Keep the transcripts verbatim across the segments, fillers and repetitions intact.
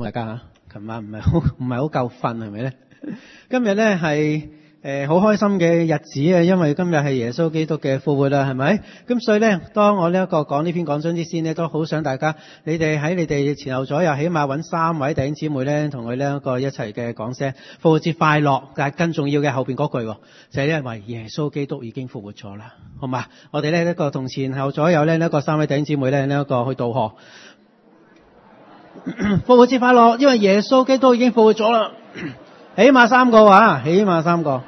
大家吓，琴晚唔係好唔係好夠瞓係咪咧？今日咧係誒好開心嘅日子啊，因為今日係耶穌基督嘅復活啦，係咪？咁所以咧，當我呢一個講呢篇講章之先呢，都好想大家你哋喺你哋前後左右，起碼揾三位弟兄姊妹咧，同佢呢一個一齊嘅講聲復活節快樂。但係更重要嘅後邊嗰句，就係因為耶穌基督已經復活咗啦，好嘛？我哋咧一個同前後左右咧一個三位弟兄姊妹咧呢一個去道賀。復活節快樂，因為耶穌基督已經復活咗啦，起碼三個話，起碼三個。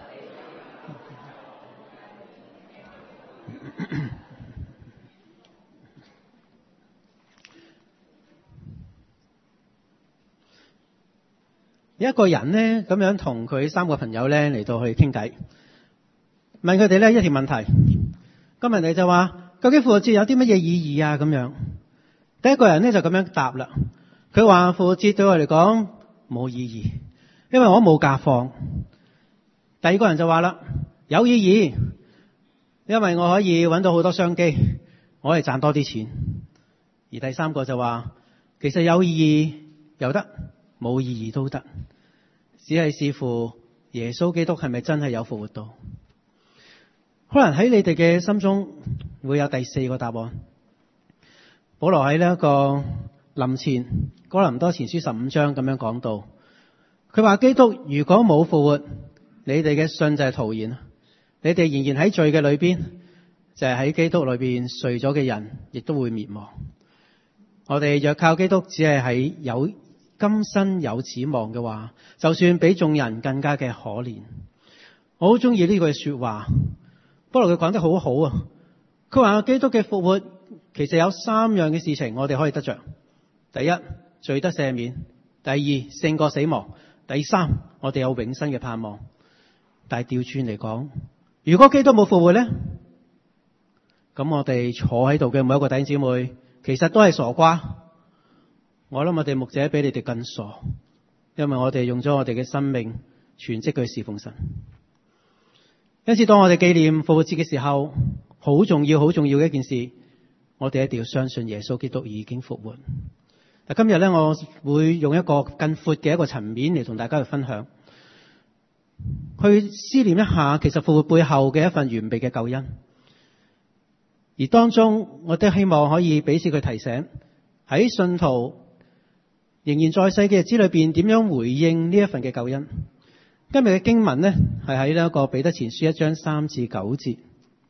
有一個人呢，咁樣同佢三個朋友呢嚟到去傾偈，問佢哋呢一條問題。個問題就話：究竟復活節有啲乜嘢意義啊？咁樣。第一個人呢就咁樣答啦，佢話復活節對我嚟講冇意義，因為我冇假放。第二個人就話啦，有意義，因為我可以揾到好多商機，我可以賺多啲錢。而第三個就話，其實有意義又得，冇意義都得，只係視乎耶穌基督係咪真係有復活到。可能喺你哋嘅心中會有第四個答案。保羅喺呢一個林前哥林多前書十五章咁樣講到，佢話基督如果冇復活，你哋嘅信就係徒然，你哋仍然喺罪嘅裏邊，就係喺基督裏邊睡咗嘅人，亦都會滅亡。我哋若靠基督，只係喺有今生有指望嘅話，就算比眾人更加嘅可憐。我好中意呢句說話，保羅佢講得好好啊！佢話基督嘅復活。其實有三樣嘅事情我哋可以得着。第一，罪得赦免；第二，勝過死亡；第三，我哋有永生嘅盼望。但係調轉嚟講，如果基督冇復活呢，咁我哋坐喺度嘅每一個弟兄姊妹，其實都係傻瓜。我諗我哋牧者比你哋更傻，因為我哋用咗我哋嘅生命全職去侍奉神。因此，當我哋紀念復活節嘅時候，好重要、好重要嘅一件事。我哋一定要相信耶穌基督已經復活。嗱，今日咧，我會用一個更闊嘅一個層面嚟同大家去分享，去思念一下其實復活背後嘅一份完備嘅救恩。而當中，我都希望可以彼此去提醒，喺信徒仍然在世嘅日子裏邊，點樣回應呢一份嘅救恩。今日嘅經文呢，係喺呢一個彼得前書一章三至九節。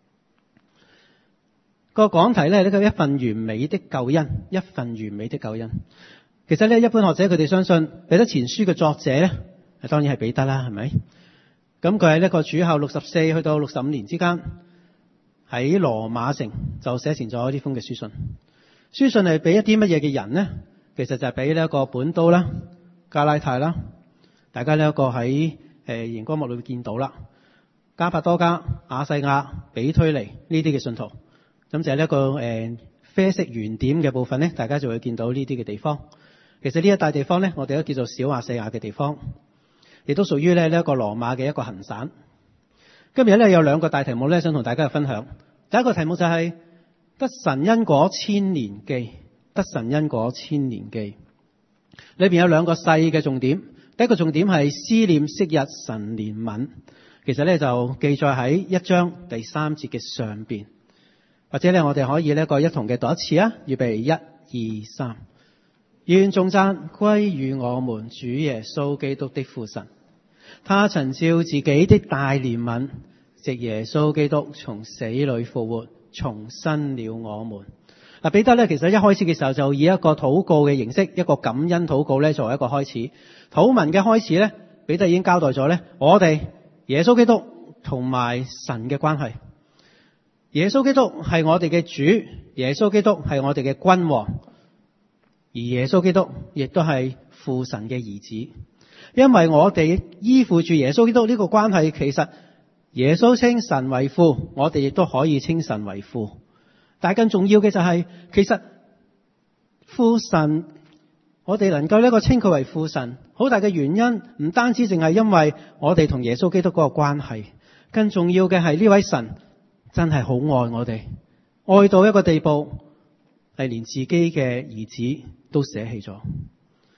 個講題咧，呢個一份完美的救恩，一份完美的救恩。其實咧，一般學者佢哋相信彼得前書嘅作者咧，當然係彼得啦，係咪？咁佢喺呢個主後六十四去到六十五年之間，喺羅馬城就寫成咗呢封嘅書信。書信係俾一啲乜嘢嘅人呢？其實就係俾呢一個本都啦、加拉太啦，大家呢一個喺誒熒光幕裏會見到啦，加帕多家、亞細亞、比推尼呢啲嘅信徒。咁就係一個誒、呃、啡色圓點嘅部分咧，大家就會見到呢啲嘅地方。其實呢一帶地方咧，我哋都叫做小亞細亞嘅地方，亦都屬於咧呢一個羅馬嘅一個行省。今日咧有兩個大題目咧，想同大家去分享。第一個題目就係、是、得神因果千年記，得神因果千年記。裏邊有兩個細嘅重點。第一個重點係思念昔日神憐憫，其實咧就記載喺一章第三節嘅上邊。或者咧，我哋可以呢個一同嘅讀一次啊！預備一、二、三。願頌讚歸於我們主耶穌基督的父神，他曾照自己的大憐憫，藉耶穌基督從死裏復活，重生了我們。嗱，彼得咧，其實一開始嘅時候就以一個禱告嘅形式，一個感恩禱告咧作為一個開始。禱文嘅開始咧，彼得已經交代咗咧，我哋耶穌基督同埋神嘅關係。耶穌基督係我哋嘅主，耶穌基督係我哋嘅君王，而耶穌基督亦都係父神嘅兒子。因為我哋依附住耶穌基督呢個關係，其實耶穌稱神為父，我哋亦都可以稱神為父。但係更重要嘅就係、是，其實父神，我哋能夠呢個稱佢為父神，好大嘅原因唔單止淨係因為我哋同耶穌基督嗰個關係，更重要嘅係呢位神。真係好愛我哋，愛到一個地步，係連自己嘅兒子都捨棄咗。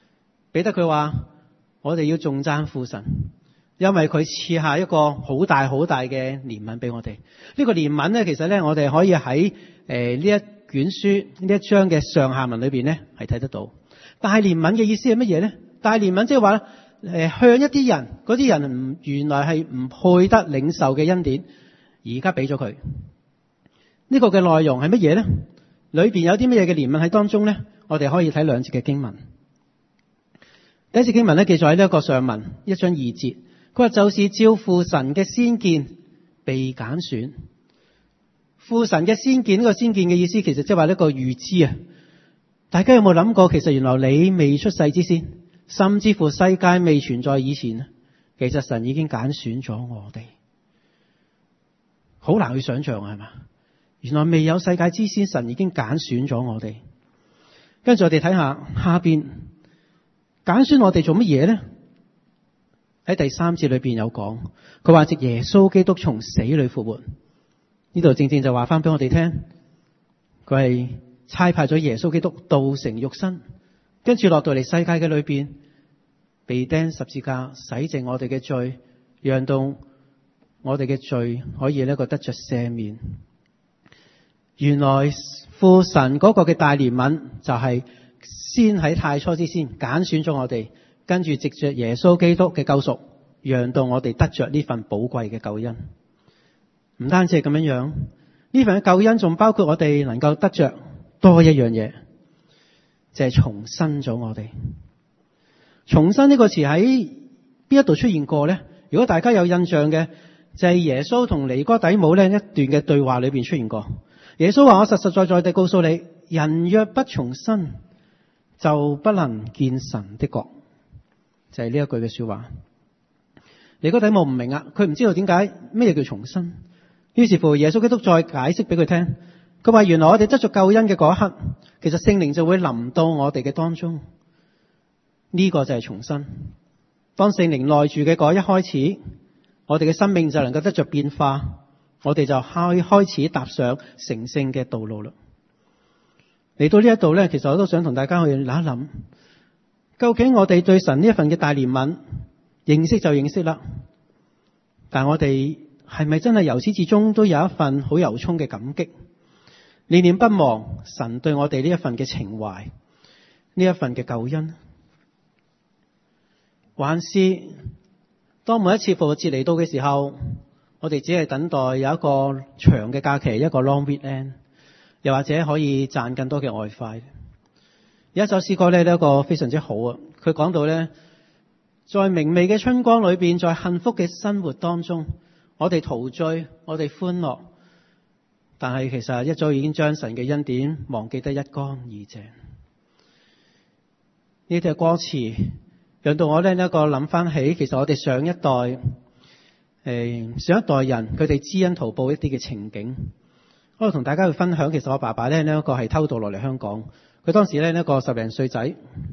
彼得佢話我哋要頌讚父神，因為佢賜下一個好大好大嘅憐憫俾我哋。呢個憐憫咧，其實咧我哋可以喺誒呢一卷書呢一章嘅上下文裏邊咧係睇得到。大憐憫嘅意思係乜嘢咧？大憐憫即係話誒向一啲人，嗰啲人唔原來係唔配得領受嘅恩典，而家俾咗佢。呢個嘅內容係乜嘢咧？裏邊有啲乜嘢嘅憐憫喺當中咧？我哋可以睇兩節嘅經文。第一節經文咧記載喺呢一個上文一章二節，佢話就是照父神嘅先見被揀選。父神嘅先見，呢個先見嘅意思其實即係話一個預知啊。大家有冇諗過，其實原來你未出世之前，甚至乎世界未存在以前，其實神已經揀選咗我哋。好難去想象係嘛？原來未有世界之先，神已經揀選咗我哋。跟住我哋睇下下邊揀選我哋做乜嘢呢？喺第三節裏邊有講，佢話藉耶穌基督從死裏復活。呢度正正就話翻俾我哋聽，佢係差派咗耶穌基督道成肉身，跟住落到嚟世界嘅裏邊，被釘十字架，洗淨我哋嘅罪，讓到我哋嘅罪可以呢個得着赦免。原來父神嗰個嘅大憐憫就係先喺太初之先揀選咗我哋，跟住藉着耶穌基督嘅救贖，讓到我哋得着呢份寶貴嘅救恩。唔單止係咁樣樣，呢份嘅救恩仲包括我哋能夠得着多一樣嘢，就係重生咗我哋。重生呢個詞喺邊一度出現過呢？如果大家有印象嘅，就係耶穌同尼哥底母呢一段嘅對話裏邊出現過。耶穌話：我實實在在地告訴你，人若不重生，就不能見神的國。就係呢一句嘅說話。尼哥底母唔明啊，佢唔知道點解咩叫重生。於是乎，耶穌基督再解釋俾佢聽。佢話：原來我哋得咗救恩嘅嗰一刻，其實聖靈就會臨到我哋嘅當中。呢個就係重生。當聖靈內住嘅嗰一開始，我哋嘅生命就能夠得着變化，我哋就開開始踏上成聖嘅道路啦。嚟到呢一度咧，其實我都想同大家去諗一諗，究竟我哋對神呢一份嘅大憐憫認識就認識啦，但我哋係咪真係由始至終都有一份好由衷嘅感激，念念不忘神對我哋呢一份嘅情懷，呢一份嘅救恩？還是當每一次復活節嚟到嘅時候，我哋只係等待有一個長嘅假期，一個 long weekend， 又或者可以賺更多嘅外快？有一首詩歌呢，呢一個非常之好啊！佢講到呢，在明媚嘅春光裏邊，在幸福嘅生活當中，我哋陶醉，我哋歡樂，但係其實一早已經將神嘅恩典忘記得一乾二淨。呢啲嘅歌詞讓到我呢一個諗翻起，其實我哋上一代誒、呃、上一代人佢哋知恩圖報一啲嘅情景。我同大家去分享，其實我爸爸呢呢一個係偷渡落嚟香港，佢當時呢一個十零歲仔，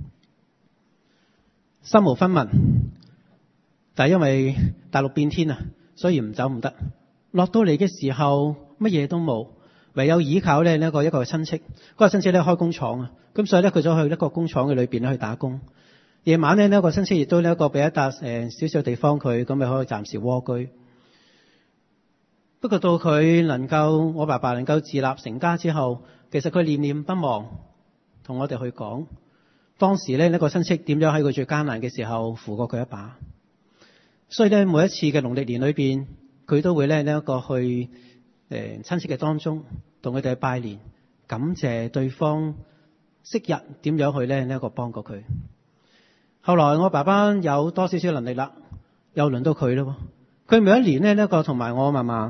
身無分文，但係因為大陸變天啊，所以唔走唔得。落到嚟嘅時候乜嘢都冇，唯有依靠呢一個一個親戚。嗰個親戚咧開工廠啊，咁所以咧佢走去一個工廠嘅裏邊咧去打工。夜晚咧呢一個親戚亦都呢一個俾一笪誒少少地方佢，咁咪可以暫時蝸居。不過到佢能夠我爸爸能夠自立成家之後，其實佢念念不忘同我哋去講，當時咧呢個親戚點樣喺佢最艱難嘅時候扶過佢一把。所以咧每一次嘅農曆年裏邊，佢都會咧呢一個去誒親戚嘅當中同佢哋去拜年，感謝對方昔日點樣去咧呢一個幫過佢。後來我爸爸有多少少能力啦，又輪到佢咯。佢每一年咧呢一個同埋我嫲嫲，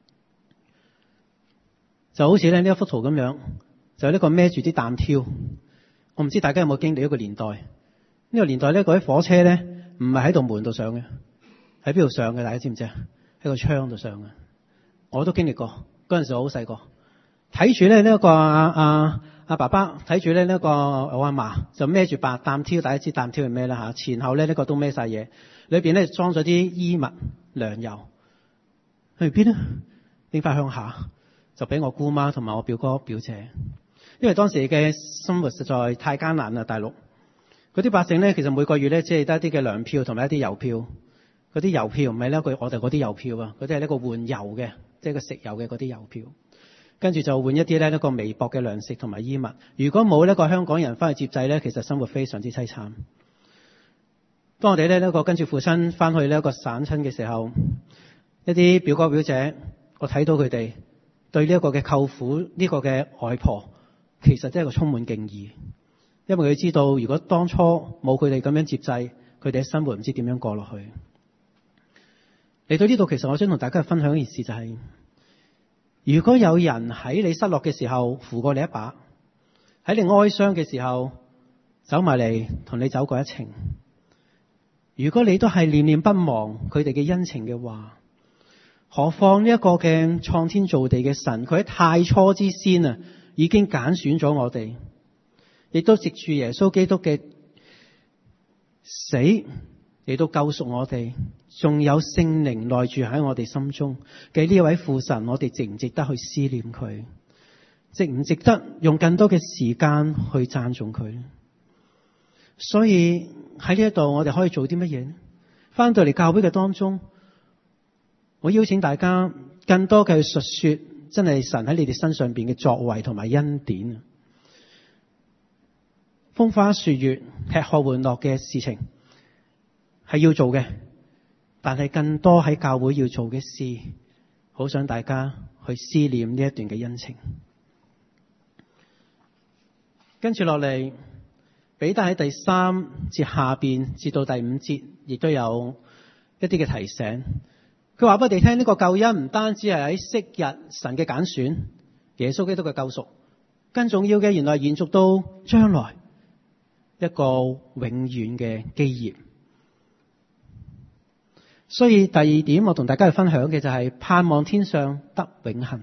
就好似咧呢一幅圖咁樣，就呢個孭住啲擔挑。我唔知大家有冇經歷一個年代？呢個年代咧嗰啲火車咧唔係喺度門度上嘅，喺邊度上嘅？大家知唔知啊？喺個窗度上嘅。我都經歷過，嗰陣時我好細個，睇住咧呢一個阿阿阿爸爸，睇住咧呢一個我阿嫲就孭住白擔挑。大家知擔挑係咩啦吓？前後咧呢個都孭晒嘢，裏邊咧裝咗啲衣物糧油。去邊啊？拎翻鄉下，就俾我姑媽同埋我表哥表姐。因為當時嘅生活實在太艱難啦，大陸嗰啲百姓咧，其實每個月咧只係得一啲嘅糧票同埋一啲郵票。嗰啲郵票唔係呢個我哋嗰啲郵票啊，嗰啲係呢個換油嘅，即係個食油嘅嗰啲郵票。跟住就換一啲咧一個微薄嘅糧食同埋衣物。如果冇呢個香港人翻去接濟咧，其實生活非常之凄慘。當我哋咧呢個跟住父親翻去呢一個省親嘅時候，一啲表哥表姐，我睇到佢哋對呢一個嘅舅父呢、這個嘅外婆，其實真係個充滿敬意，因為佢知道如果當初冇佢哋咁樣接濟，佢哋嘅生活唔知點樣過落去。嚟到呢度，其實我想同大家分享一件事，就係、是、如果有人喺你失落嘅時候扶過你一把，喺你哀傷嘅時候走埋嚟同你走過一程，如果你都係念念不忘佢哋嘅恩情嘅話，何況呢一個嘅創天造地嘅神，佢喺太初之先啊，已經揀選咗我哋，亦都藉住耶穌基督嘅死嚟到救贖我哋，仲有聖靈內住喺我哋心中嘅呢位父神，我哋值唔值得去思念佢？值唔值得用更多嘅時間去讚頌佢？所以喺呢一度，我哋可以做啲乜嘢呢？翻到嚟教會嘅當中，我邀請大家更多嘅去述說，真係神喺你哋身上邊嘅作為同埋恩典。風花雪月、吃喝玩樂嘅事情係要做嘅，但係更多喺教會要做嘅事，好想大家去思念呢一段嘅恩情。跟住落嚟，彼得喺第三節下邊至到第五節，亦都有一啲嘅提醒。佢話俾我哋聽，呢個救恩唔單止係喺昔日神嘅揀選，耶穌基督嘅救贖，更重要嘅，原來延續到將來一個永遠嘅基業。所以第二點，我同大家去分享嘅就係盼望天上得永恆。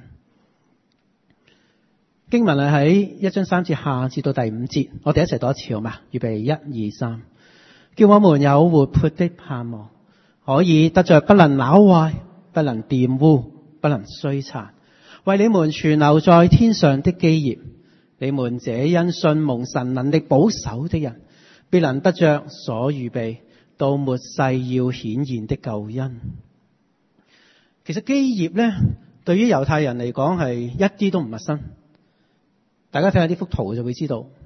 經文係喺一章三節下至到第五節，我哋一齊讀一次好嘛？預備一二三，叫我們有活潑的盼望，可以得着不能朽壞、不能玷污、不能衰殘，為你們存留在天上的基業。你們這因信蒙神能力保守的人，必能得着所預備到末世要顯現的救恩。其實基業咧，對於猶太人嚟講係一啲都唔陌生。大家睇下呢幅圖就會知道，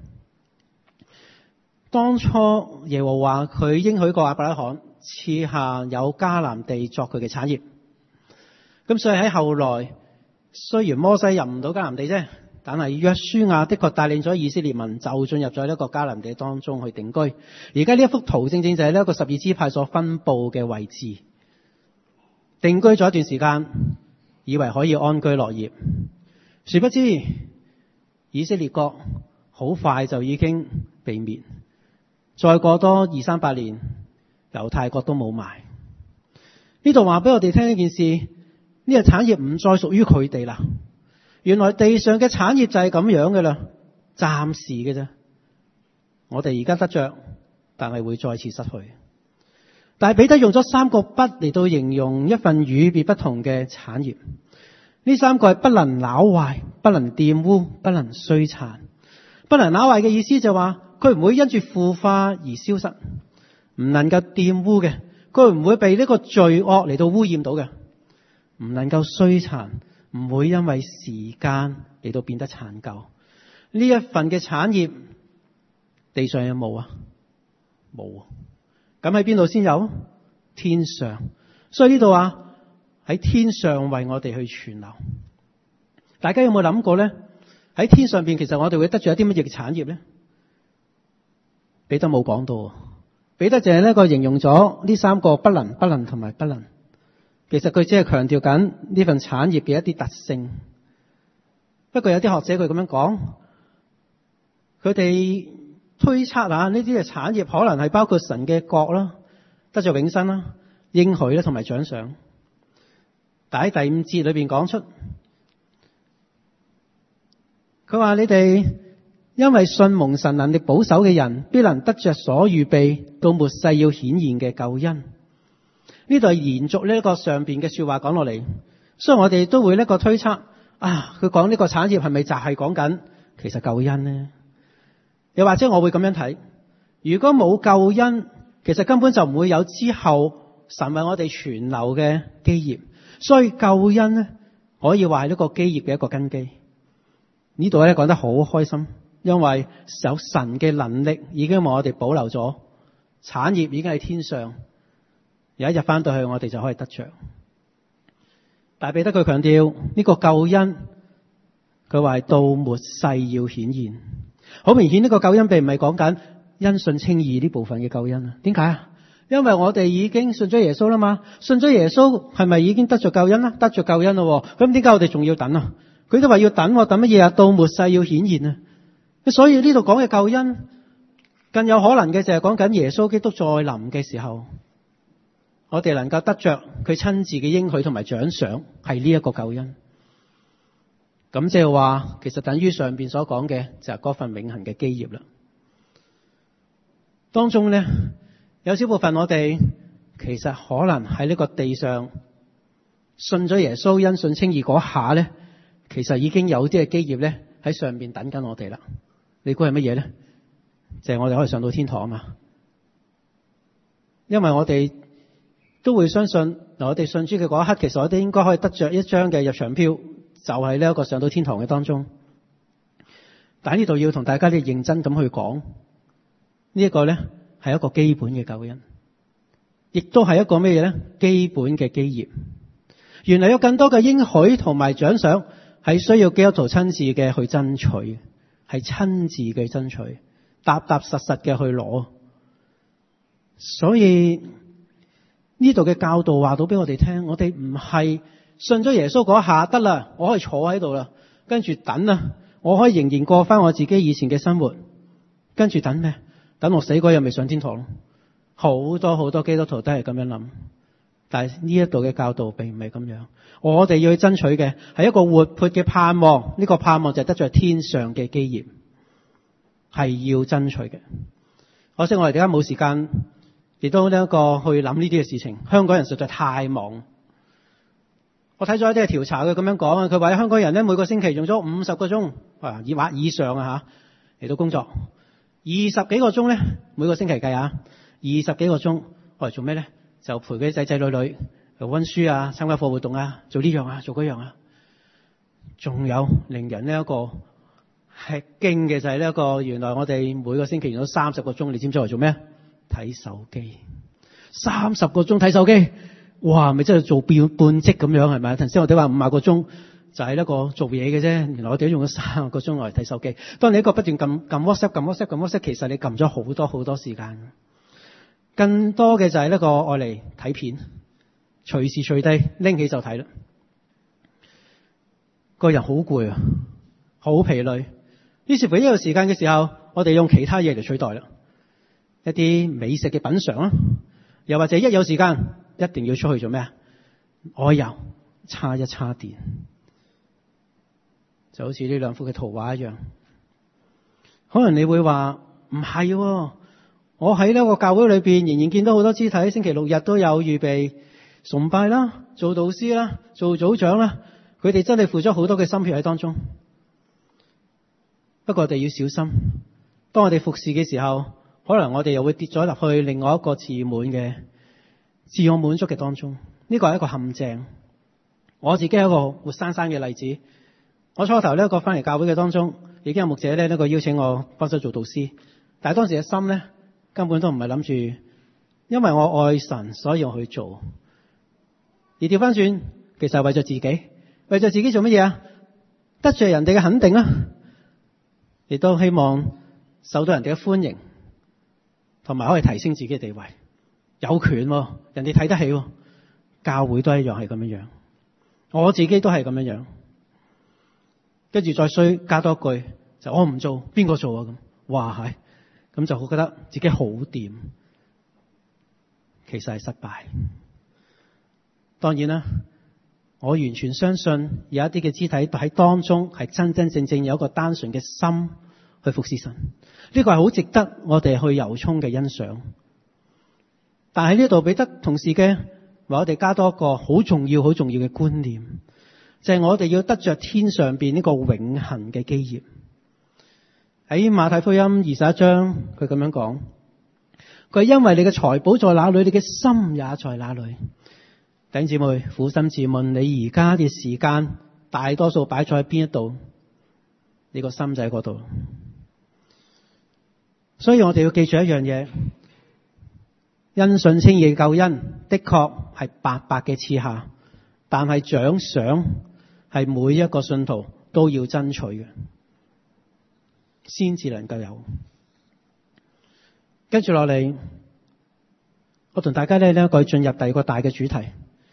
當初耶和華佢應許過亞伯拉罕賜下有迦南地作佢嘅產業。咁所以喺後來，雖然摩西入唔到迦南地啫，但係約書亞的確帶領咗以色列民就進入咗呢一個迦南地當中去定居。而家呢一幅圖正正就係呢一個十二支派所分佈嘅位置，定居咗一段時間，以為可以安居樂業，殊不知以色列國好快就已經被滅，再過多二三百年，猶太國都冇埋。呢度話俾我哋聽一件事，呢個產業唔再屬於佢哋啦。原來地上嘅產業就係咁樣嘅啦，暫時嘅啫。我哋而家得着，但係會再次失去。但係彼得用咗三個不嚟到形容一份與別不同嘅產業。呢三個係不能朽壞、不能玷污、不能衰殘。不能朽壞嘅意思就話佢唔會因住腐化而消失，唔能夠玷污嘅，佢唔會被呢個罪惡嚟到污染到嘅，唔能夠衰殘，唔會因為時間嚟到變得殘舊。呢一份嘅產業，地上有冇啊？冇啊。咁喺邊度先有？天上。所以呢度啊，喺天上為我哋去存留。大家有冇諗過咧？喺天上邊，其實我哋會得住一啲乜嘢嘅產業咧？彼得冇講到，彼得淨係呢個形容咗呢三個不能、不能同埋不能。其實佢只係強調緊呢份產業嘅一啲特性。不過有啲學者佢咁樣講，佢哋推測啊，呢啲嘅產業可能係包括神嘅國啦，得着永生啦、應許啦同埋獎賞。但喺第五節裏邊講出，佢話你哋因為信蒙神能力保守嘅人，必能得着所預備到末世要顯現嘅救恩。呢度係延續呢一個上邊嘅說話講落嚟，所以我哋都會呢個推測啊，佢講呢個產業係咪就係講緊其實救恩呢？又或者我會咁樣睇， 如果冇救恩，其實根本就唔會有之後神為我哋存留嘅基業。所以救恩咧，可以話係一個基業嘅一個根基。呢度咧講得好開心，因為有神嘅能力已經為我哋保留咗，產業已經喺天上，有一日翻到去我哋就可以得着。但係彼得佢強調呢個救恩，佢話係到末世要顯現。好明顯呢個救恩並唔係講緊因信稱義呢部分嘅救恩啊？點解啊？因為我哋已經信咗耶穌啦嘛，信咗耶穌係咪已經得着救恩啦？得着救恩咯，咁點解我哋仲要等啊？佢都話要等，等乜嘢啊？到末世要顯現啊！所以呢度講嘅救恩，更有可能嘅就係講緊耶穌基督再臨嘅時候，我哋能夠得着佢親自嘅應許同埋獎賞，係呢一個救恩。咁即係話，其實等於上邊所講嘅就係嗰份永恆嘅基業啦。當中咧，有少部分我哋其實可能喺呢個地上信咗耶穌，因信稱義嗰下咧，其實已經有啲嘅基業咧喺上邊等緊我哋啦。你估係乜嘢咧？就係我哋可以上到天堂啊嘛。因為我哋都會相信，嗱，我哋信主嘅嗰一刻，其實我哋應該可以得着一張嘅入場票，就係呢一個上到天堂嘅當中。但喺呢度要同大家咧認真咁去講，呢一個咧係一個基本嘅救恩，亦都係一個咩嘢咧？基本嘅基業。原來有更多嘅應許同埋獎賞係需要基督徒親自嘅去爭取，係親自嘅爭取，踏踏實實嘅去攞。所以呢度嘅教導話到俾我哋聽，我哋唔係信咗耶穌嗰下得啦，我可以坐喺度啦，跟住等啊，我可以仍然過翻我自己以前嘅生活，跟住等咩？等我死嗰日未上天堂咯。好多好多基督徒都係咁樣諗，但係呢一度嘅教導並唔係咁樣。我哋要去爭取嘅係一個活潑嘅盼望，呢個盼望就係得在天上嘅基業，係要爭取嘅。可惜我哋而家冇時間，亦都呢一個去諗呢啲嘅事情。香港人實在太忙。我睇咗一啲嘅調查，佢咁樣講啊，佢話香港人咧每個星期用咗五十個鐘啊，以或以上啊吓嚟到工作，二十幾個鐘咧每個星期計啊，二十幾個鐘我嚟做咩咧？就陪佢啲仔仔女女去溫書啊，參加課活動啊，做呢樣啊，做嗰樣啊。仲有令人呢一個吃驚嘅就係呢一個，原來我哋每個星期用咗三十個鐘，你知唔知我嚟做咩？睇手機，三十個鐘睇手機。哇！咪真係做半半職咁樣係咪？頭先我哋話五十個鐘就係一個做嘢嘅啫，原來我哋都用咗三個鐘嚟睇手機。當你一個不斷撳撳 WhatsApp、撳 WhatsApp、撳 WhatsApp，其實你撳咗好多好多時間。更多嘅就係呢個愛嚟睇片，隨時隨地拎起就睇啦。個人好攰啊，好疲累。於是乎呢個時間嘅時候，我哋用其他嘢嚟取代啦，一啲美食嘅品嘗啦，又或者一有時間，一定要出去做咩啊？我又叉一叉電，就好似呢兩幅嘅圖畫一樣。可能你會話唔係，我喺呢個教會裏邊仍然見到好多肢體，星期六日都有預備崇拜啦，做導師啦，做組長啦，佢哋真係付咗好多嘅心血喺當中。不過我哋要小心，當我哋服侍嘅時候，可能我哋又會跌咗入去另外一個自滿嘅自我滿足嘅當中。呢個係一個陷阱。我自己係一個活生生嘅例子。我初頭呢個翻嚟教會嘅當中，已經有牧者咧呢個邀請我幫手做導師，但係當時嘅心咧根本都唔係諗住，因為我愛神所以我去做。而調翻轉，其實係為咗自己，為咗自己做乜嘢啊？得罪人哋嘅肯定啦，亦都希望受到人哋嘅歡迎，同埋可以提升自己嘅地位。有權喎，人哋睇得起喎，教會都一樣係咁樣樣，我自己都係咁樣樣。跟住再衰加多句，就我唔做，邊個做啊？咁哇係，咁就覺得自己好掂，其實係失敗。當然啦，我完全相信有一啲嘅肢體喺當中係真真正正有一個單純嘅心去服侍神，呢個係好值得我哋去由衷嘅欣賞。但喺呢度彼得同時嘅話，我哋加多一個好重要、好重要嘅觀念，就係我哋要得着天上邊呢個永恆嘅基業。喺馬太福音二十一章，佢咁樣講： 佢係因為你嘅財寶在哪裏，你嘅心也在哪裏。弟兄姊妹，苦心自問，你而家嘅時間大多數擺咗喺邊一度？你個心就喺嗰度。所以我哋要記住一樣嘢，因信稱義嘅救恩的確係白白嘅賜下，但係獎賞係每一個信徒都要爭取嘅，先至能夠有。跟住落嚟，我同大家咧呢一個進入第二個大嘅主題。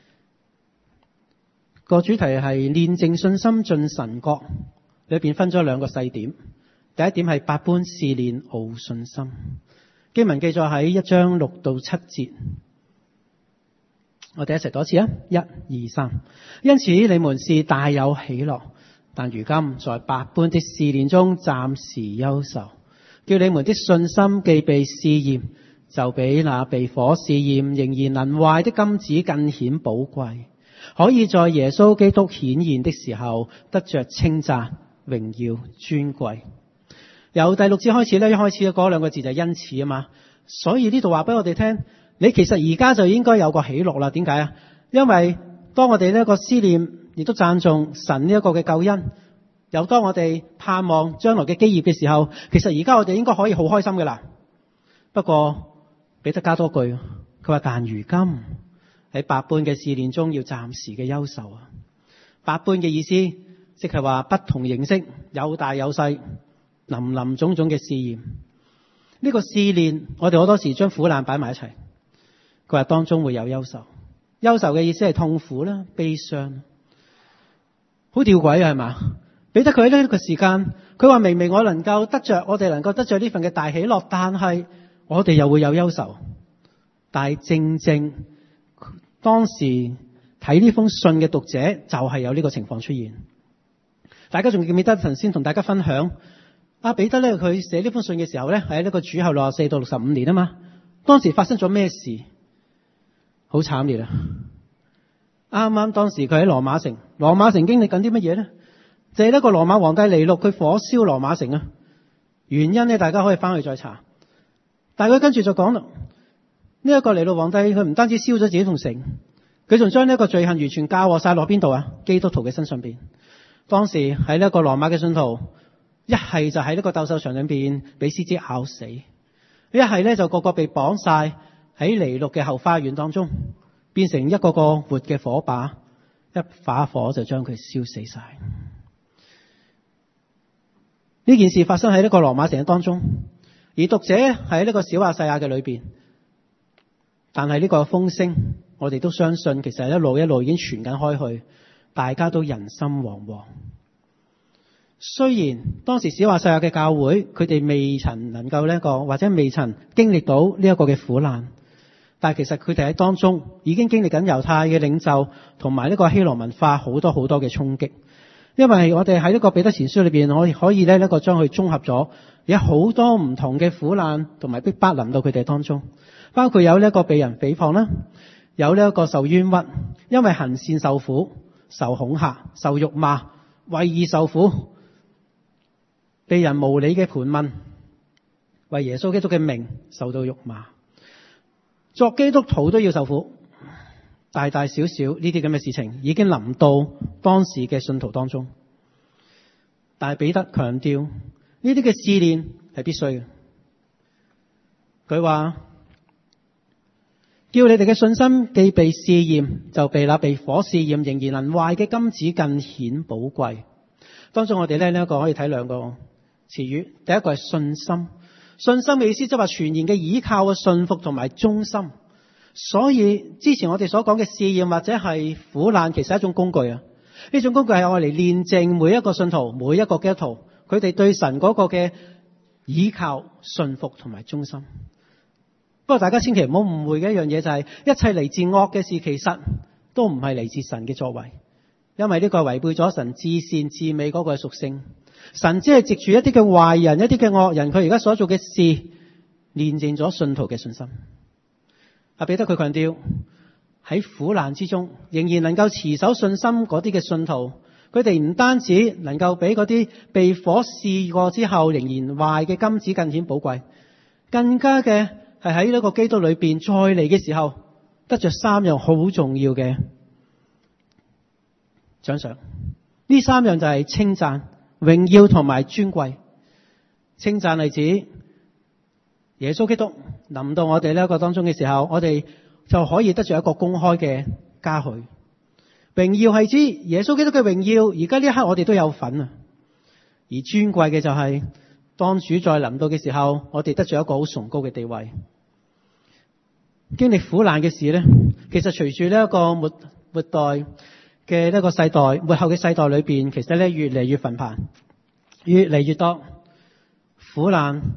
個主題係煉淨信心進神國，裏邊分咗兩個細點。第一點係百般試煉熬信心，經文記載喺一章六到七節。我哋一齊讀一次啊！一、二、三。因此你們是大有喜樂，但如今在百般的試煉中暫時憂愁，叫你們的信心既被試驗，就比那被火試驗仍然能壞的金子更顯寶貴，可以在耶穌基督顯現的時候得着稱讚、榮耀、尊貴。由第六節開始咧，一開始嗰兩個字就係因此啊嘛，所以呢度話俾我哋聽，你其實而家就應該有個喜樂啦。點解啊？因為當我哋呢一個思念，亦都讚頌神呢一個嘅救恩，又當我哋盼望將來嘅基業嘅時候，其實而家我哋應該可以好開心㗎啦。不過彼得加多句，佢話但如今喺百般嘅試煉中要暫時嘅憂愁啊。百般嘅意思即係話不同形式，有大有細，林林種種嘅試驗。呢個試煉我哋好多時將苦難擺埋一齊，佢話當中會有憂愁。憂愁嘅意思係痛苦啦、悲傷，好吊詭啊，係嘛？彼得佢喺呢個時間，佢話明明我能夠得着，我哋能夠得着呢份嘅大喜樂，但係我哋又會有憂愁。但係正正當時睇呢封信嘅讀者就係有呢個情況出現。大家仲記唔記得頭先同大家分享阿彼得咧，佢寫呢封信嘅時候咧，喺呢個主後六十四到六十五年啊嘛。當時發生咗咩事？好慘烈啊！啱啱當時佢喺羅馬城，羅馬城經歷緊啲乜嘢咧？就係呢個羅馬皇帝尼祿，佢火燒羅馬城啊！原因咧，大家可以翻去再查。但係佢跟住就講啦，呢一個尼祿皇帝佢唔單止燒咗自己棟城，佢仲將呢一個罪行完全嫁禍晒落邊度啊？基督徒嘅身上邊。當時喺呢一個羅馬嘅信徒，一係就喺呢個鬥獸場裏邊俾獅子咬死，一係咧就個個被綁晒喺尼祿嘅後花園當中，變成一個個活嘅火把，一把火就將佢燒死晒。呢件事發生喺呢個羅馬城嘅當中，而讀者喺呢個小亞細亞嘅裏邊，但係呢個風聲我哋都相信其實一路一路已經傳緊開去，大家都人心惶惶。雖然當時小亞細亞嘅教會佢哋未曾能夠呢一個或者未曾經歷到呢一個嘅苦難，但係其實佢哋喺當中已經經歷緊猶太嘅領袖同埋呢個希羅文化好多好多嘅衝擊。因為我哋喺呢個彼得前書裏邊，我哋可以咧呢個將佢綜合咗，有好多唔同嘅苦難同埋逼迫臨到佢哋當中，包括有呢一個被人誹謗啦，有呢一個受冤屈，因為行善受苦，受恐嚇、受辱罵、為義受苦，被人無理嘅盤問，為耶穌基督嘅名受到辱罵，作基督徒都要受苦。大大小小呢啲咁嘅事情已經臨到當時嘅信徒當中，但係彼得強調呢啲嘅試煉係必須嘅。佢話叫你哋嘅信心既被試驗，就被那被火試驗仍然能壞嘅金子更顯寶貴。當中我哋咧呢一個可以睇兩個詞語，第一個係信心。信心嘅意思即係話全然嘅依靠嘅信服同埋忠心。所以之前我哋所講嘅試驗或者係苦難，其實係一種工具啊。呢種工具係用嚟煉淨每一個信徒、每一個基督徒，佢哋對神嗰個嘅依靠、信服同埋忠心。不過大家千祈唔好誤會嘅一樣嘢就係，一切嚟自惡嘅事，其實都唔係嚟自神嘅作為，因為呢個違背咗神至善至美嗰個屬性。神只係藉住一啲嘅壞人、一啲嘅惡人，佢而家所做嘅事，煉淨咗信徒嘅信心。阿彼得佢強調喺苦難之中仍然能夠持守信心嗰啲嘅信徒，佢哋唔單止能夠比嗰啲被火試過之後仍然壞嘅金子更顯寶貴，更加嘅係喺呢個基督裏邊再嚟嘅時候，得着三樣好重要嘅獎賞。呢三樣就係稱讚、榮耀同埋尊貴。稱讚係指耶穌基督臨到我哋呢一個當中嘅時候，我哋就可以得着一個公開嘅嘉許。榮耀係指耶穌基督嘅榮耀，而家呢一刻我哋都有份啊。而尊貴嘅就係、是、當主再臨到嘅時候，我哋得着一個好崇高嘅地位。經歷苦難嘅事呢，其實隨住呢一個末末代嘅呢個世代，末後嘅世代裏邊，其實咧越嚟越頻繁，越嚟越多苦難，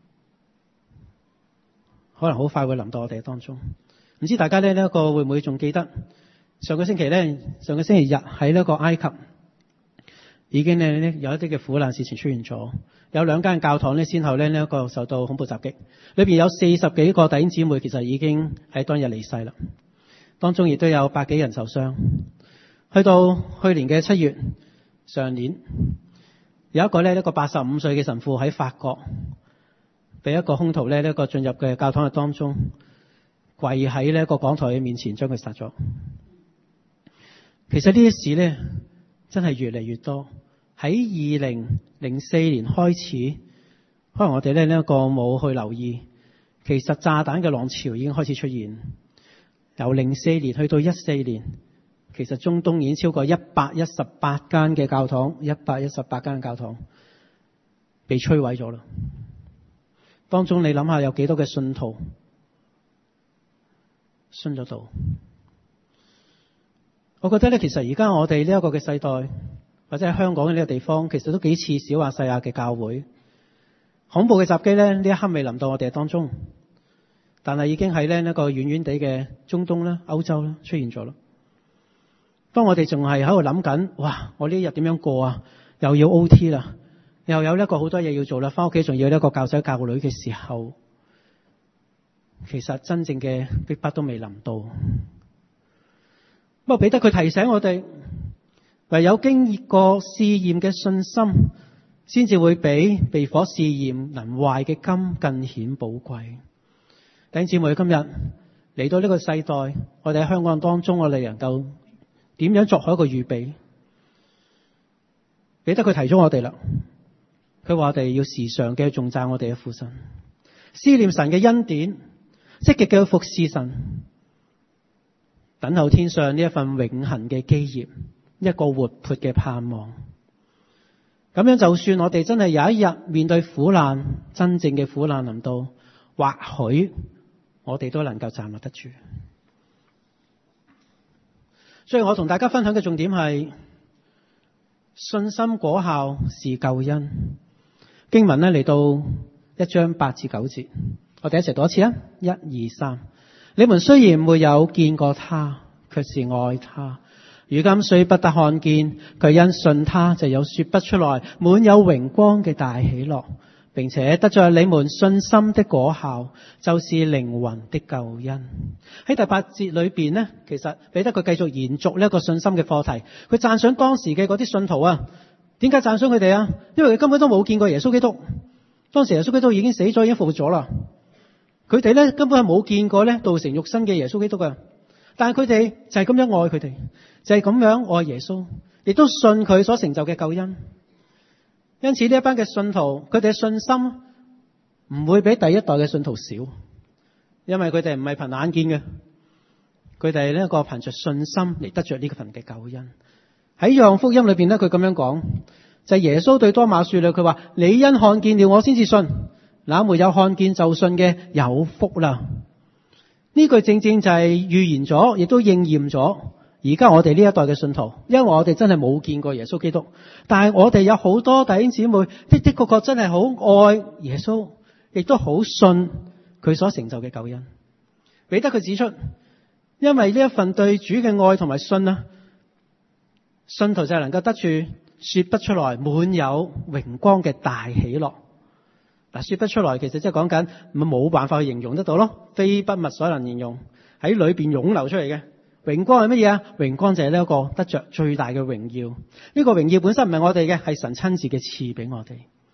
可能好快會臨到我哋當中。唔知大家咧呢一個會唔會仲記得上個星期咧，上個星期日喺呢個埃及已經咧有一啲嘅苦難事情出現咗，有兩間教堂咧先後咧呢一個受到恐怖襲擊，裏邊有四十幾個弟兄姊妹其實已經喺當日離世啦，當中亦都有百幾人受傷。去到去年嘅七月，上年有一個咧一個八十五歲嘅神父喺法國，俾一個兇徒咧呢一個進入嘅教堂嘅當中，跪喺呢一個講台嘅面前將佢殺咗。其實呢啲事咧真係越嚟越多。喺二零零四年開始，可能我哋咧呢一個冇去留意，其實炸彈嘅浪潮已經開始出現。由零四年去到一四年，其實中東已經超過一百一十八間嘅教堂，一百一十八間教堂被摧毀咗啦。當中你諗下有幾多嘅信徒信咗道？我覺得咧，其實而家我哋呢一個嘅世代，或者喺香港嘅呢個地方，其實都幾似小亞細亞嘅教會。恐怖嘅襲擊咧，呢一刻未臨到我哋當中，但係已經喺呢一個遠遠地嘅中東啦、歐洲啦出現咗咯。當我哋仲係喺度諗緊，哇！我呢一日點樣過啊？又要 O T 啦，又有一個好多嘢要做啦，翻屋企仲要一個教仔教女嘅時候，其實真正嘅逼迫都未臨到。不過彼得佢提醒我哋，唯有經過試驗嘅信心，先至會比被火試驗能壞嘅金更顯寶貴。弟兄姊妹，今日嚟到呢個世代，我哋喺香港當中，我哋能夠點樣作好一個預備？彼得佢提咗我哋啦，佢話我哋要時常嘅頌讚我哋嘅父神，思念神嘅恩典，積極嘅服侍神，等候天上呢一份永恆嘅基業，一個活潑嘅盼望。咁樣就算我哋真係有一日面對苦難，真正嘅苦難臨到，或許我哋都能夠站立得住。所以我同大家分享嘅重點係信心果效是救恩。經文呢嚟到一章八至九節，我哋一齊讀一次啊！一二三，你們雖然沒有見過他，卻是愛他。如今雖不得看見，卻因信他就有說不出來滿有榮光嘅大喜樂，並且得着你們信心的果效，就是靈魂的救恩。喺第八節裏邊呢，其實彼得佢繼續延續呢一個信心嘅課題。佢讚賞當時嘅嗰啲信徒啊，點解讚賞佢哋啊？因為佢根本都冇見過耶穌基督。當時耶穌基督已經死咗，已經復活咗啦。佢哋咧根本係冇見過咧道成肉身嘅耶穌基督啊。但係佢哋就係咁樣愛佢哋，就係咁樣愛耶穌，亦都信佢所成就嘅救恩。因此呢一班嘅信徒，佢哋嘅信心唔會比第一代嘅信徒少，因為佢哋唔係憑眼見嘅，佢哋呢一個憑着信心嚟得着呢份嘅救恩。喺約翰福音裏邊呢，佢咁樣講，就係耶穌對多馬說啦，佢話：你因看見了我先至信，那沒有看見就信嘅有福啦。呢句正正就係預言咗，亦都應驗咗。而家我哋呢一代嘅信徒，因為我哋真係冇見過耶穌基督，但係我哋有好多弟兄姊妹的的確確真係好愛耶穌，亦都好信佢所成就嘅救恩。彼得佢指出，因為呢一份對主嘅愛同埋信啊，信徒就係能夠得住說不出來滿有榮光嘅大喜樂。嗱，說不出來，其實即係講緊冇辦法去形容得到咯，非筆墨所能形容，喺裏邊湧流出嚟嘅榮光係乜嘢啊？榮光就係呢一個得着最大嘅榮耀。呢個榮耀本身唔係我哋嘅，係神親自嘅賜俾我哋。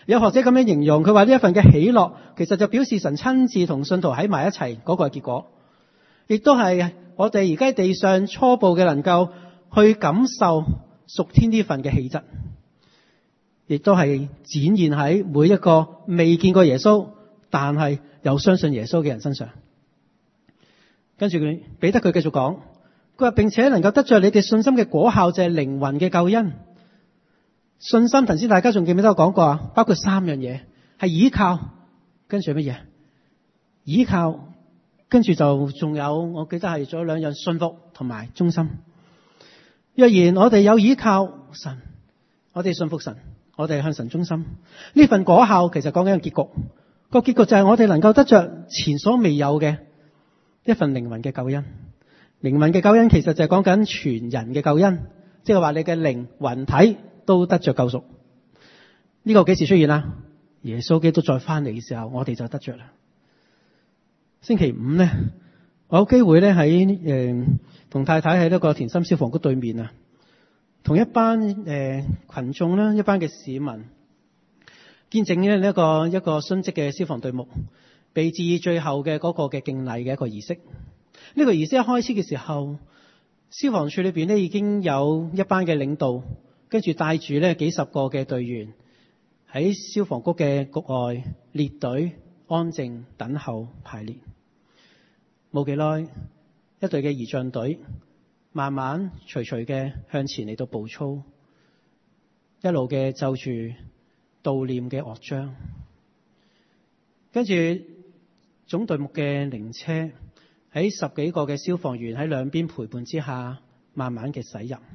有學者咁樣形容，佢話呢一份嘅喜樂，其實就表示神親自同信徒喺埋一齊嗰個結果，亦都係我哋而家地上初步嘅能夠去感受屬天呢份嘅氣質，亦都係展現喺每一個未見過耶穌但係又相信耶穌嘅人身上。跟住佢彼得佢繼續講，佢話並且能夠得着你哋信心嘅果效，就係靈魂嘅救恩。信心頭先大家仲記唔記得我講過啊？包括三樣嘢，係倚靠，跟住乜嘢？倚靠，跟住就仲有，我記得係仲有兩樣，信服同埋忠心。若然我哋有倚靠神，我哋信服神，我哋向神忠心，呢份果效其實講緊個結局，個結局就係我哋能夠得着前所未有嘅一份靈魂嘅救恩。靈魂嘅救恩其實就係講緊全人嘅救恩，即係話你嘅靈魂體都得着救贖。呢個幾時出現啊？耶穌基督再翻嚟嘅時候，我哋就得着啦。星期五咧，我有機會咧喺誒同太太喺呢個田心消防局對面啊，同一班誒、呃、群眾啦，一班嘅市民見證咧呢一個一個殉職嘅消防隊目被致以最後嘅嗰個嘅敬禮嘅一個儀式。呢、這個儀式一開始嘅時候，消防處裏邊咧已經有一班嘅領導，跟住帶住咧幾十個嘅隊員喺消防局嘅局外列隊安靜等候排列。冇幾耐，一隊嘅儀仗隊慢慢徐徐嘅向前嚟到步操，一路嘅奏住悼念嘅樂章，跟住總隊目嘅靈車喺十幾個嘅消防員喺兩邊陪伴之下，慢慢嘅駛入。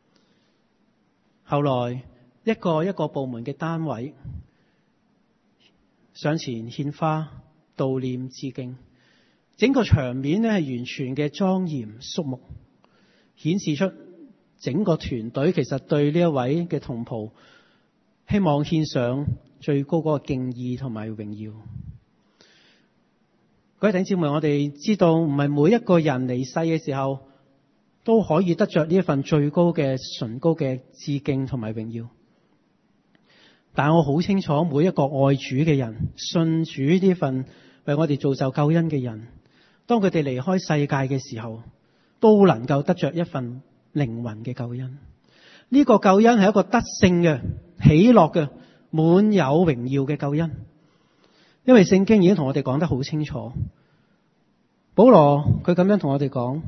後來一個一個部門嘅單位上前獻花悼念致敬，整個場面咧係完全嘅莊嚴肅穆，顯示出整個團隊其實對呢一位嘅同袍希望獻上最高嗰個敬意同埋榮耀。各位弟兄姊妹，我哋知道唔係每一個人離世嘅時候都可以得着呢一份最高嘅崇高嘅致敬同埋榮耀，但我好清楚每一個愛主嘅人，信主呢份為我哋造就救恩嘅人，當佢哋離開世界嘅時候，都能夠得着一份靈魂嘅救恩。呢個救恩係一個得勝嘅、喜樂嘅、滿有榮耀嘅救恩。因為聖經已經同我哋講得好清楚，保羅佢咁樣同我哋講，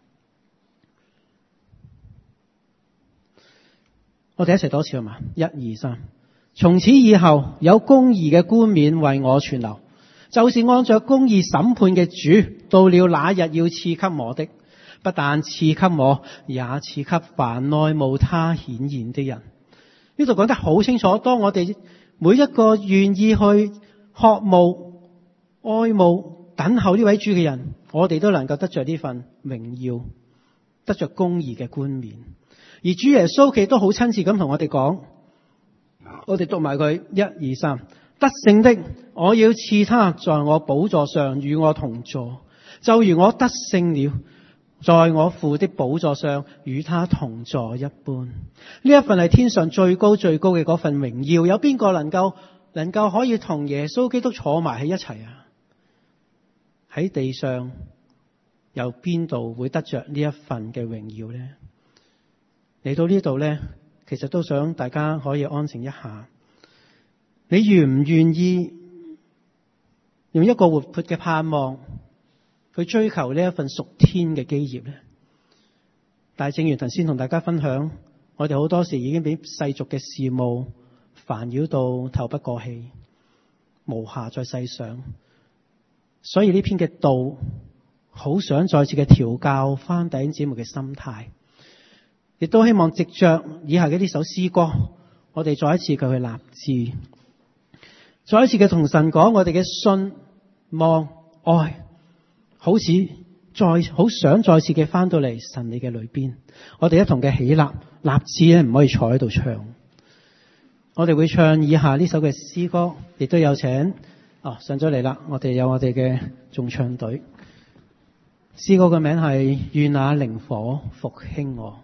我哋一齊多次好嘛？一二三，從此以後有公義嘅冠冕為我存留，就是按着公義審判嘅主，到了那日要賜給我的，不但賜給我，也賜給凡愛慕他顯現的人。呢度講得好清楚，當我哋每一個願意去渴慕、愛慕、等候呢位主嘅人，我哋都能夠得着呢份榮耀，得着公義嘅冠冕。而主耶穌佢都好親切咁同我哋講，我哋讀埋佢一二三，得勝的，我要賜他在我寶座上與我同坐，就如我得勝了，在我父的寶座上與他同坐一般。呢一份係天上最高最高嘅嗰份榮耀，有邊個能夠能夠可以同耶穌基督坐埋喺一齊啊？喺地上有邊度會得着呢一份嘅榮耀呢？嚟到呢度呢，其實都想大家可以安靜一下。你願唔願意用一個活潑嘅盼望去追求呢一份屬天嘅基業呢？但係正如頭先同大家分享，我哋好多時已經俾世俗嘅事務煩擾到透不過氣，無暇再細想。所以呢篇嘅道好想再次嘅調教翻弟兄姊妹嘅心態，亦都希望藉着以下嘅呢首詩歌，我哋再一次嘅去立志，再一次嘅同神講我哋嘅信望愛，好似再好想再次嘅翻到嚟神你嘅裏邊，我哋一同嘅起立立志咧，唔可以坐喺度唱。我哋會唱以下呢首嘅詩歌，亦都有請哦上咗嚟啦。我哋有我哋嘅眾唱隊，詩歌嘅名係願那靈火復興我。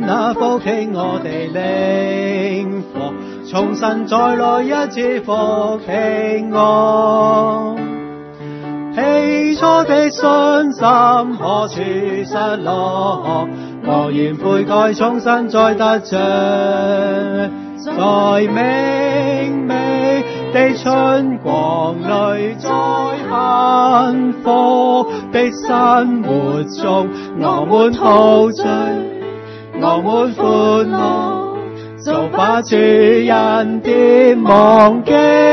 那福氣我哋領福，從神再來一次福氣我。起初的信心何處失落？我願悔改，重新再得着，在明媚的春光裏，在幸福的生活中，我們陶醉，我們歡樂，就把主恩典忘記。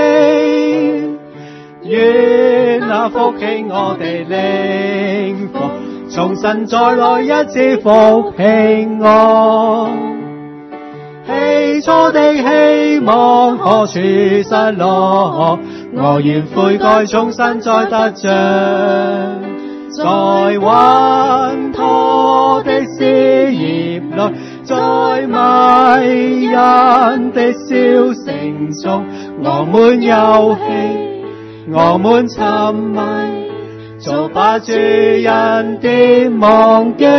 願那福氣我哋領福，從神再來一次福氣我。起初的希望何處失落？我願悔改，重新再得着，在穩妥的事業裏，在迷人的小城中，我們遊戲，我們沉迷，就把主恩典忘記。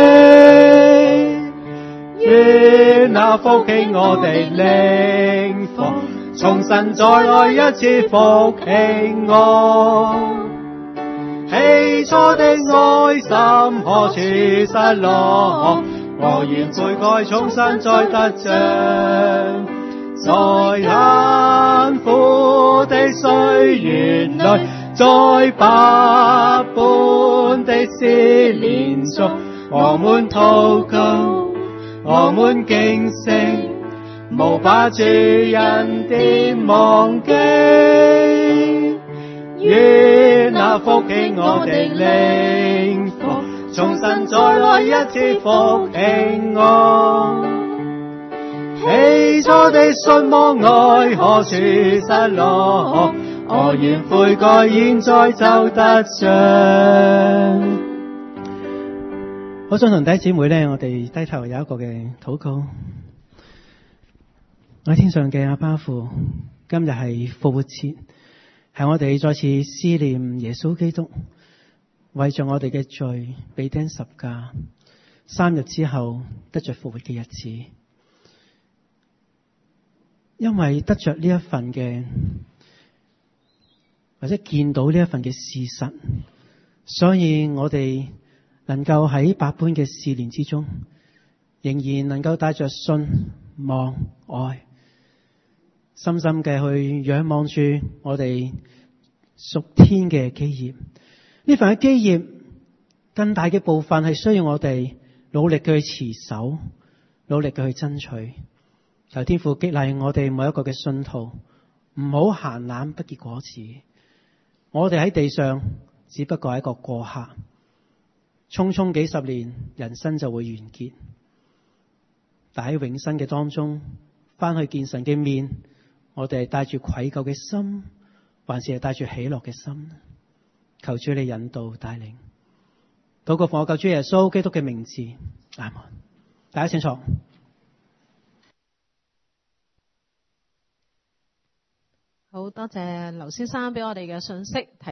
願那福氣我哋領福，從神再來一次福氣我。起初的愛心何處失落？我願悔改，重新再得着，在艱苦的歲月裏，在百般的試煉中，我們禱告，我們警醒，無把主恩典忘記。願那福氣我哋領福，從神再來一次福氣我。起初的信望愛何處失落？我願悔改，現在就得着。好想同弟兄姊妹咧，我哋低頭有一個嘅禱告。我喺天上嘅阿爸父，今日係復活節，係我哋再次思念耶穌基督為着我哋嘅罪被釘十架，三日之後得着復活嘅日子。因為得着呢一份嘅，或者見到呢一份嘅事實，所以我哋能夠喺百般嘅試煉之中，仍然能夠帶着信望愛，深深嘅去仰望住我哋屬天嘅基業。呢份嘅基業更大嘅部分係需要我哋努力嘅去持守，努力嘅去爭取。求天父激勵我哋每一個嘅信徒，唔好閒懶不結果子。我哋喺地上只不過係一個過客，匆匆幾十年，人生就會完結。但喺永生嘅當中，翻去見神嘅面，我哋係帶住愧疚嘅心，還是係帶住喜樂嘅心？求主你引導帶領。禱告奉我救主耶穌基督嘅名字，阿門。大家請坐。 好多謝劉先生俾我哋嘅信息。